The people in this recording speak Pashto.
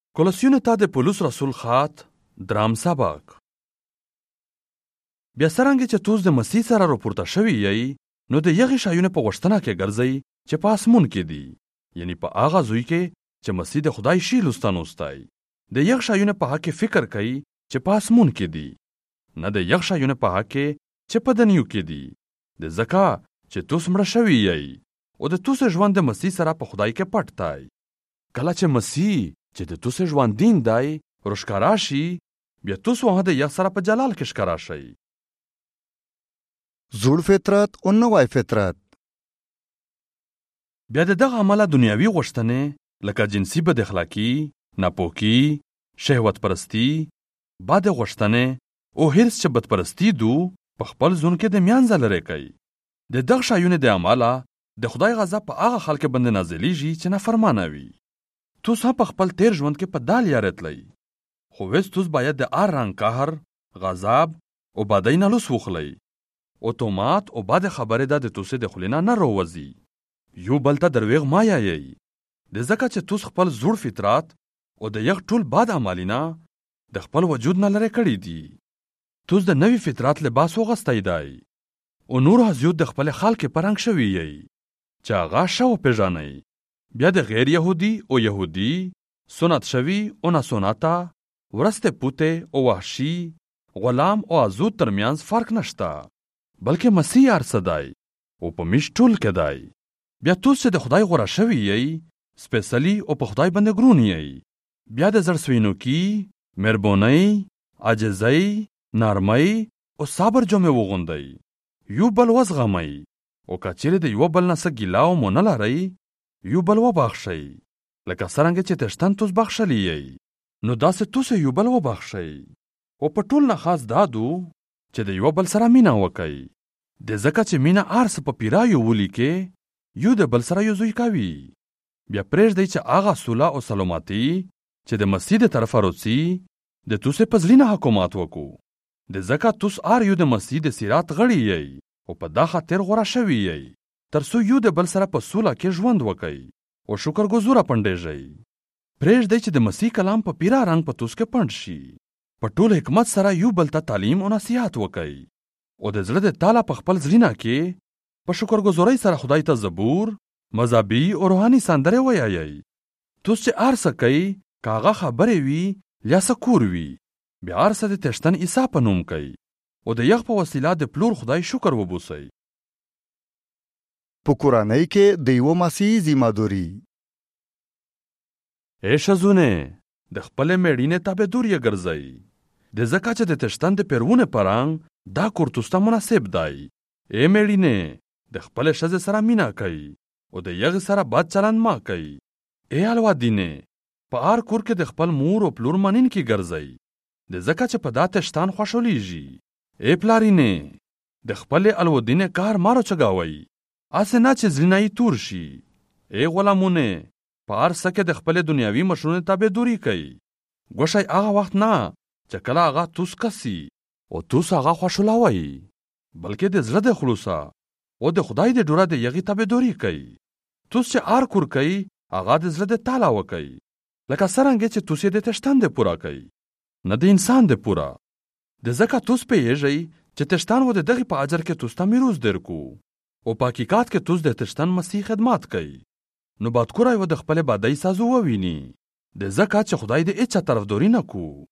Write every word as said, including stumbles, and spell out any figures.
کولسیون تا د پولس رسول خات درام سبق. بیا څرنګه چې توس د مسیح سره راپورته شوي یی نو د یغې شایونه په غوښتنه کې ګرځئ چې په اسمون کې دي، یعنی په هغه ځای کې چې مسیح د خدای شي لوستانوستی. د یغ شایونه په حق کې فکر کوي چې په اسمون کې دي، نه د یغ شایونه په حق کې چې په دنیو کې دي. د ځکه چې توس مړه شوي یی او د توس ژوند د مسیح سره په خدای کې پټ دی. کله چې مسیح چې د توس ژوند دین دی روښکارا شي، بیا توس هغه د یغ سره په جلال کې ښکارا شي. زوړ فطرت او نوی فطرت. بیا د دغه عمله دنیاوي غوښتنې لکه جنسي بد اخلاقي، ناپوکي، شهوت پرستی، بد غوښتنې او هرڅ چې بد پرستی دو په خپل ځون کې د میانځه لري کوي. د دغه شایونه د عمله د خدای غضب په هغه خلک باندې نازلېږي چې نافرمانه وي. توس هم په خپل تیر ژوند کې په دال یارتلی، خو وس توس باید د هر رنګ قهر، غضب او بدۍ نه لوس وخلی. اتومات او بد خبره ده د توسې د خلینا نه راوځي. یو بل ته درویغ ما یایي. د ځکه چې توس خپل زوړ فطرت او د یغ ټول بد عملینا د خپل وجود نه لرې کړي دي. توس د نوی فطرت لباس وغستی دی او نور حضیوت د خپل خلک پرنګ شوي یی چې هغه شو پیژنئ. بیا د غیر یهودی او یهودی، سنت شوی او ناسنته، ورسته پوته او وحشي، غلام او آزود ترمیانز فرق نشته، بلکې مسیح ارڅه دی او په میش ټول کې دی. بیا توس چې د خدای غوره شوي یی سپیڅلي او په خدای باندې ګرون یی. بیا د زړه سوینوکي، مهربانۍ، عاجزۍ، نرمۍ او صبر جمع وغوندئ. یو بل وزغمئ او که چیرې د یو بل نه څه ګیله او مونه لرئ یو بل وبخښئ، لکه څرنګه چې تشتن توس بخښلی یی نو داسې توس یو بل وبخښئ. او په ټول نه خاص دادو چې د یو بل سره مینه وکئ. د ځکه چې مینه هر څه په پیرایو ولیکې یو د بل سره یو زوی کوي. بیا پرېږدئ چې هغه سوله او سلامتي چې د مسیح د طرفه روڅي د توسې په زړه نه حکومت وکړو. د ځکه توس هر یو د مسیح د سیرات غړي یی او په دا خاطر غوره شوي یی تر څو یو د بل سره په سوله کې ژوند وکئ او شکر ګزوره پنډېږئ. پرېږدئ چې د مسیح کلام په پیرا رنګ په توس کې پنډ شي. په ټول حکمت سره یو بل ته تعلیم او نصیحت وکئ او د زړه د تاله په خپل زړه کې په شکر ګزارۍ سره خدای ته زبور، مذهبي او روحاني سندرې ویایئ. توس چې هر څه کوي، که هغه خبرې وي یا څه کور وي، بیا هر څه د تشتن عیسی په نوم کوئ او د یغ په وسیله د پلور خدای شکر وبوسئ. په کورنۍ کې د یو مسیحي ذمہداري. ای ښځونه د خپلې مېړینې تابعدار یې ګرځئ، د ځکه چې د تشتن د پیرونه پرنګ دا کور توس ته مناسب دی. ای مېړینې د خپلې ښځې سره مینه کوئ او د یغې سره بد چلند مه کوئ. ای الوادینې په هر کور کې د خپل مور او پلور منونکي ګرځئ، د ځکه چې په دا تشتان خوشحالیږي. ای پلارینې د خپلې الودینې کار مه راچګوئ، هسې نه چې زړونه یې تور شي. ای غلامونه په هر څه کې د خپلې دنیاوي مشرونو تابعداري کوئ. ګوښئ هغه وخت نه چې کله هغه توس کسي او توس هغه خوشحالوئ، بلکې د زړه د خلوصه او د خدای د ډوره د یغې تابعداري کوئ. توس چې هر کور کوئ هغه د زړه د تاله وکئ، لکه څرنګه چې توس یې د تشتن د پوره کوئ، نه د انسان د پوره. د ځکه توس پوهیږئ چې تشتن و د دغې په اجر کې توس ته میروث درکو او په حقیقت کې توس د تشتن مسیح خدمت کوي. نو بدکوری و د خپلې بدۍ سازو وویني، د ځکه چې خدای د هیچا طرفداري نه کو.